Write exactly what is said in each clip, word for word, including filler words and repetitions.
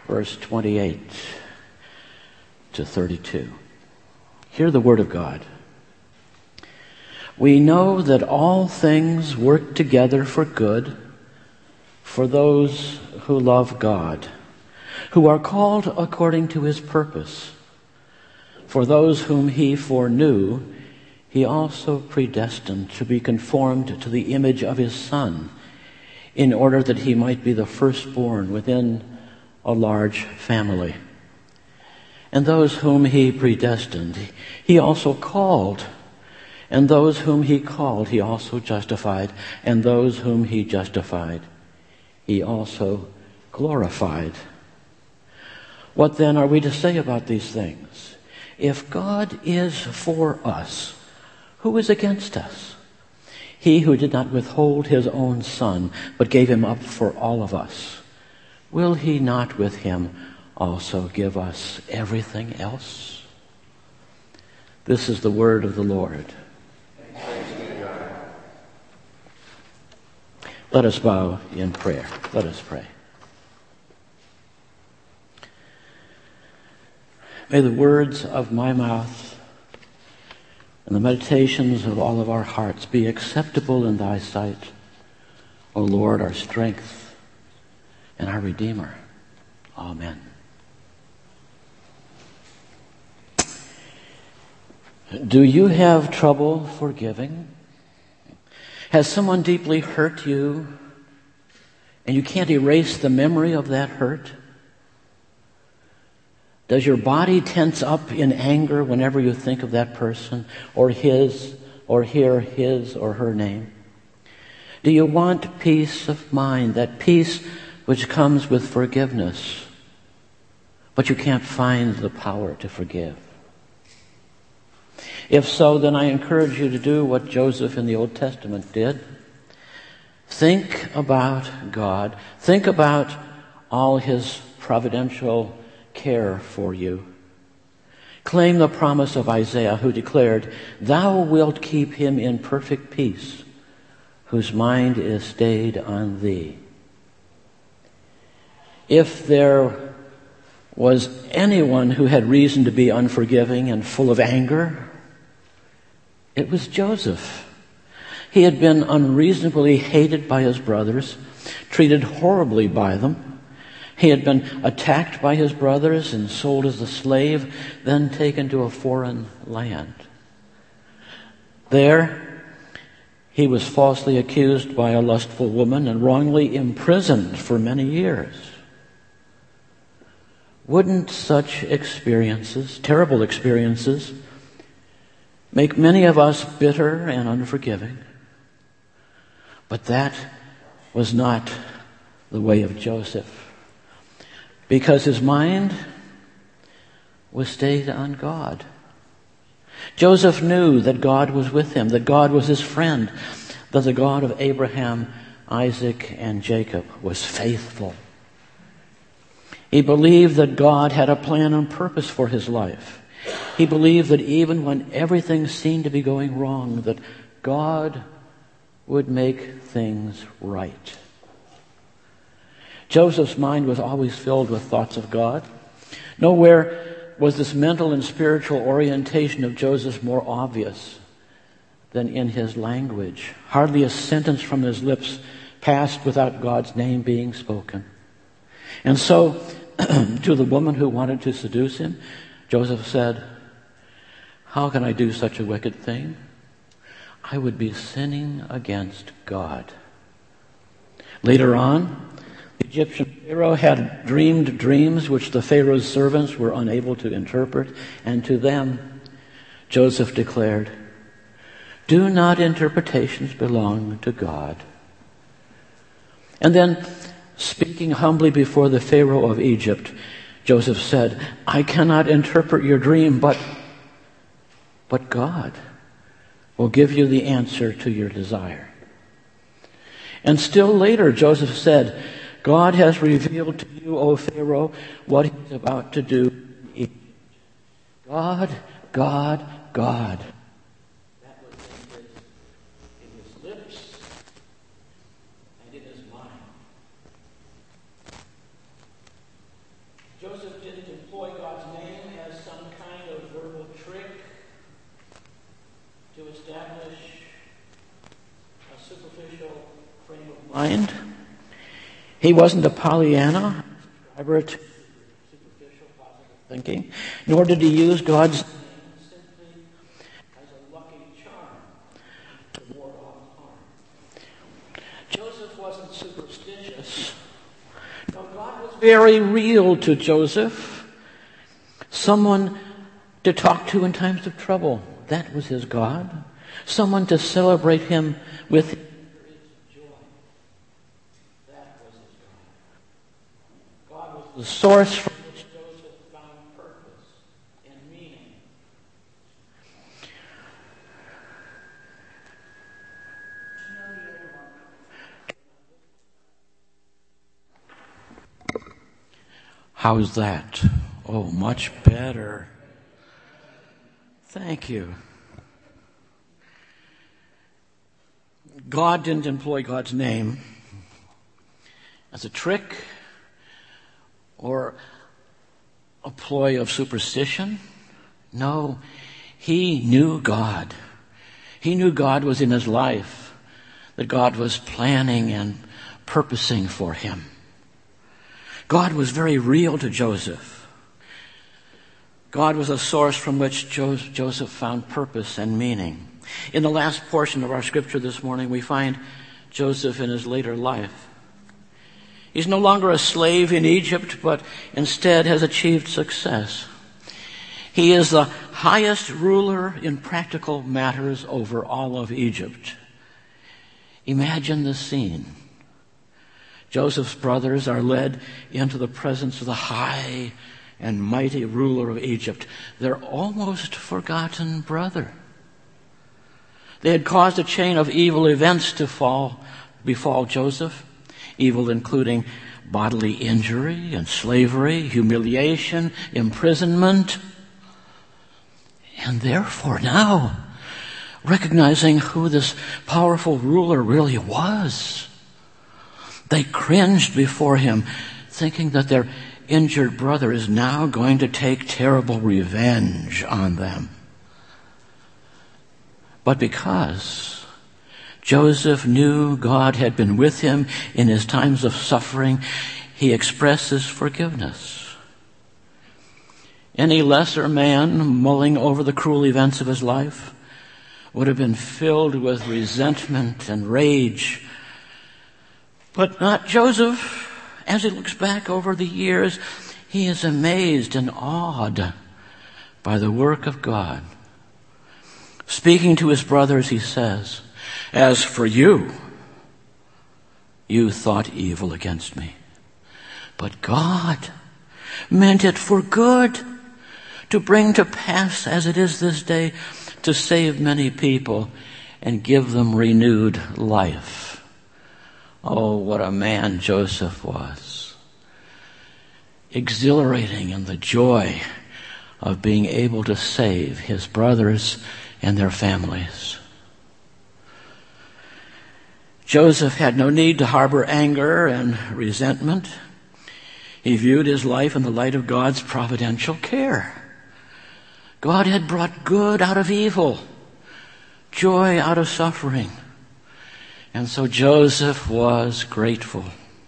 verse twenty-eight to thirty-two. Hear the word of God. We know that all things work together for good for those who love God, who are called according to his purpose. For those whom he foreknew, he also predestined to be conformed to the image of his Son, in order that he might be the firstborn within a large family. And those whom he predestined, he also called. And those whom he called, he also justified. And those whom he justified, he also glorified. What then are we to say about these things? If God is for us, who is against us? He who did not withhold his own Son, but gave him up for all of us, will he not with him also give us everything else? This is the word of the Lord. Let us bow in prayer. Let us pray. May the words of my mouth and the meditations of all of our hearts be acceptable in thy sight, O Lord, our strength and our Redeemer. Amen. Do you have trouble forgiving? Has someone deeply hurt you and you can't erase the memory of that hurt? Does your body tense up in anger whenever you think of that person or his or hear his or her name? Do you want peace of mind, that peace which comes with forgiveness, but you can't find the power to forgive? If so, then I encourage you to do what Joseph in the Old Testament did. Think about God. Think about all his providential care for you. Claim the promise of Isaiah, who declared, "Thou wilt keep him in perfect peace, whose mind is stayed on thee." If there was anyone who had reason to be unforgiving and full of anger, it was Joseph. He had been unreasonably hated by his brothers, treated horribly by them. He had been attacked by his brothers and sold as a slave, then taken to a foreign land. There, he was falsely accused by a lustful woman and wrongly imprisoned for many years. Wouldn't such experiences, terrible experiences, make many of us bitter and unforgiving? But that was not the way of Joseph, because his mind was stayed on God. Joseph knew that God was with him, that God was his friend, that the God of Abraham, Isaac, and Jacob was faithful. He believed that God had a plan and purpose for his life. He believed that even when everything seemed to be going wrong, that God would make things right. Joseph's mind was always filled with thoughts of God. Nowhere was this mental and spiritual orientation of Joseph more obvious than in his language. Hardly a sentence from his lips passed without God's name being spoken. And so, to the woman who wanted to seduce him, Joseph said, "How can I do such a wicked thing? I would be sinning against God." Later on, the Egyptian Pharaoh had dreamed dreams which the Pharaoh's servants were unable to interpret, and to them Joseph declared, "Do not interpretations belong to God?" And then, speaking humbly before the Pharaoh of Egypt, Joseph said, "I cannot interpret your dream, but, but God will give you the answer to your desire." And still later, Joseph said, "God has revealed to you, O Pharaoh, what he's about to do in Egypt." God, God, God. That was in his, in his lips and in his mind. Joseph didn't employ God's name as some kind of verbal trick to establish a superficial frame of mind. He wasn't a Pollyanna, subscriber to superficial positive thinking, nor did he use God's name simply as a lucky charm to ward off harm. Joseph wasn't superstitious. No, God was very real to Joseph. Someone to talk to in times of trouble. That was his God. Someone to celebrate him with joy. That was his God. God was the source from which Joseph found purpose and meaning. How's that? Oh, much better. Thank you. God didn't employ God's name as a trick or a ploy of superstition. No, he knew God. He knew God was in his life, that God was planning and purposing for him. God was very real to Joseph. God was a source from which Joseph found purpose and meaning. In the last portion of our scripture this morning, we find Joseph in his later life. He's no longer a slave in Egypt, but instead has achieved success. He is the highest ruler in practical matters over all of Egypt. Imagine the scene. Joseph's brothers are led into the presence of the high and mighty ruler of Egypt, their almost forgotten brother. They had caused a chain of evil events to fall, befall Joseph, evil including bodily injury and slavery, humiliation, imprisonment. And therefore now, recognizing who this powerful ruler really was, they cringed before him, thinking that their injured brother is now going to take terrible revenge on them. But because Joseph knew God had been with him in his times of suffering, he expresses forgiveness. Any lesser man mulling over the cruel events of his life would have been filled with resentment and rage. But not Joseph. As he looks back over the years, he is amazed and awed by the work of God. Speaking to his brothers, he says, "As for you, you thought evil against me. But God meant it for good, to bring to pass as it is this day, to save many people and give them renewed life." Oh, what a man Joseph was. Exhilarating in the joy of being able to save his brothers and their families. Joseph had no need to harbor anger and resentment. He viewed his life in the light of God's providential care. God had brought good out of evil, joy out of suffering. And so Joseph was grateful.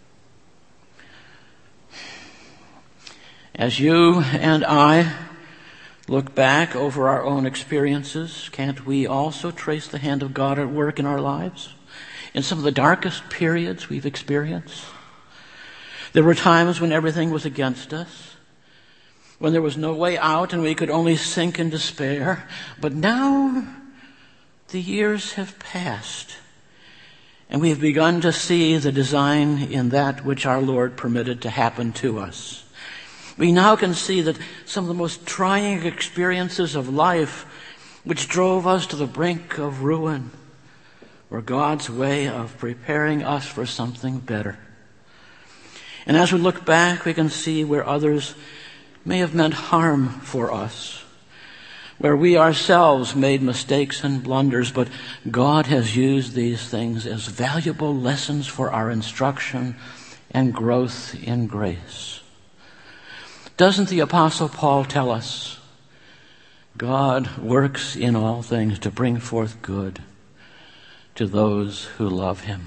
As you and I look back over our own experiences, can't we also trace the hand of God at work in our lives? In some of the darkest periods we've experienced, there were times when everything was against us, when there was no way out and we could only sink in despair. But now the years have passed, and we have begun to see the design in that which our Lord permitted to happen to us. We now can see that some of the most trying experiences of life, which drove us to the brink of ruin, were God's way of preparing us for something better. And as we look back, we can see where others may have meant harm for us, where we ourselves made mistakes and blunders, but God has used these things as valuable lessons for our instruction and growth in grace. Doesn't the Apostle Paul tell us, God works in all things to bring forth good to those who love him?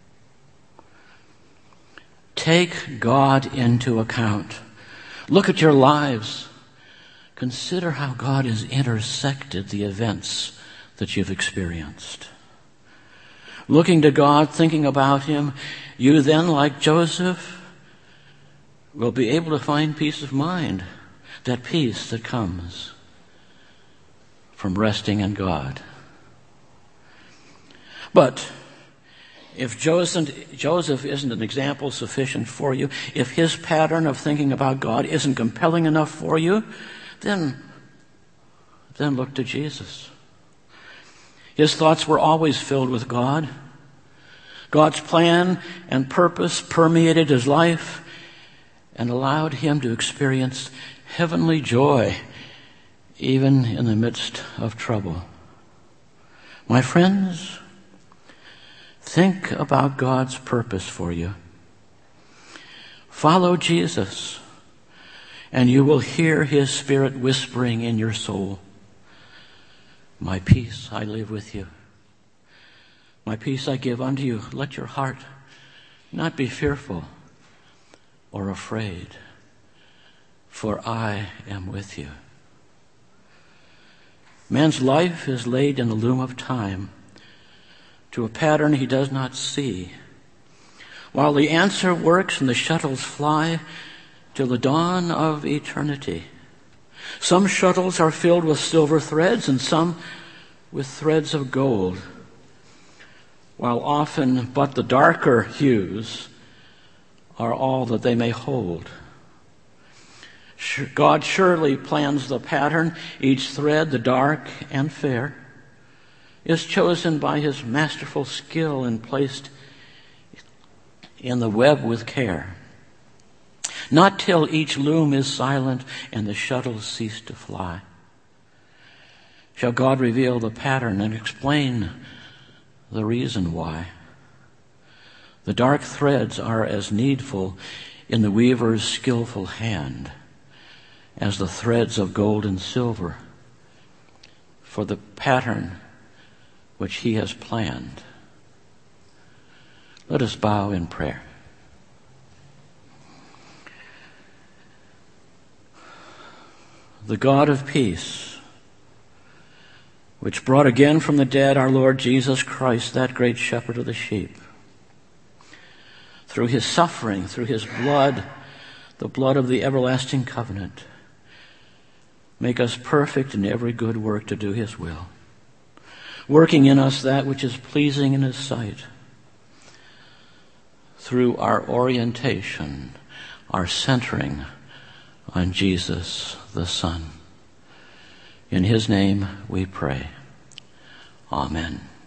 Take God into account. Look at your lives. Consider how God has intersected the events that you've experienced. Looking to God, thinking about him, you then, like Joseph, will be able to find peace of mind, that peace that comes from resting in God. But if Joseph, Joseph isn't an example sufficient for you, if his pattern of thinking about God isn't compelling enough for you, then, then look to Jesus. His thoughts were always filled with God. God's plan and purpose permeated his life and allowed him to experience heavenly joy even in the midst of trouble. My friends, think about God's purpose for you. Follow Jesus, and you will hear his Spirit whispering in your soul, my peace I leave with you. My peace I give unto you. Let your heart not be fearful or afraid, for I am with you. Man's life is laid in the loom of time to a pattern he does not see, while the answer works and the shuttles fly till the dawn of eternity. Some shuttles are filled with silver threads and some with threads of gold, while often but the darker hues are all that they may hold. God surely plans the pattern. Each thread, the dark and fair, is chosen by his masterful skill and placed in the web with care. Not till each loom is silent and the shuttles cease to fly shall God reveal the pattern and explain the reason why. The dark threads are as needful in the weaver's skillful hand as the threads of gold and silver for the pattern which he has planned. Let us bow in prayer. The God of peace, which brought again from the dead our Lord Jesus Christ, that great shepherd of the sheep, through his suffering, through his blood, the blood of the everlasting covenant, make us perfect in every good work to do his will, working in us that which is pleasing in his sight, through our orientation, our centering on Jesus the Son. In his name we pray. Amen.